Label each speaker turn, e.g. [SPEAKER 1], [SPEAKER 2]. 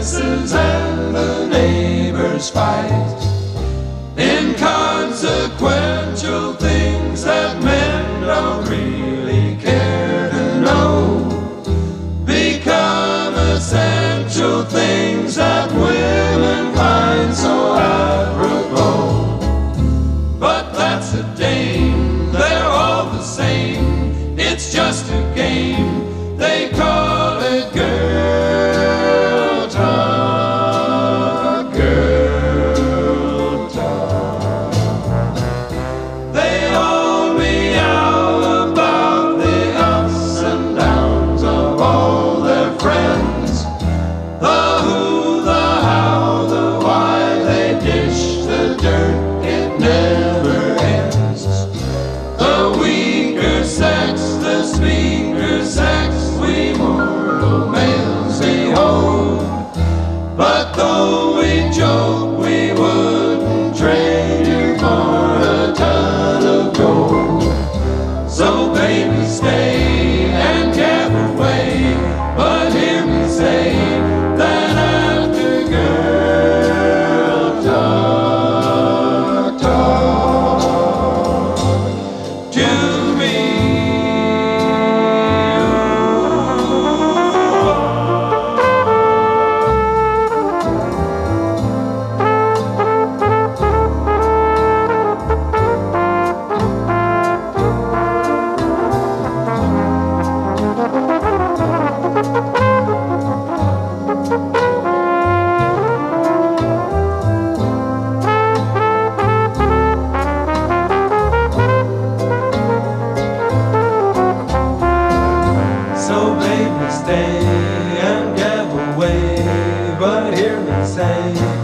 [SPEAKER 1] kisses and the neighbors fight. Inconsequential things that men don't really care to know become essential things that women find so apropos. But that's a dame, they're all the same. It's just a game, they call it girl talk, girl talk. They all meow about the ups and downs of all their friends, the who, the how, the why. They dish the dirt, it never ends. The weaker sex, the speaker sex, we mortal males behold. But though we joke, we wouldn't trade you for a ton of gold. So baby, stay and gather way, but hear me say that after girl talk, talk to me. So baby, stay and give away, but hear me say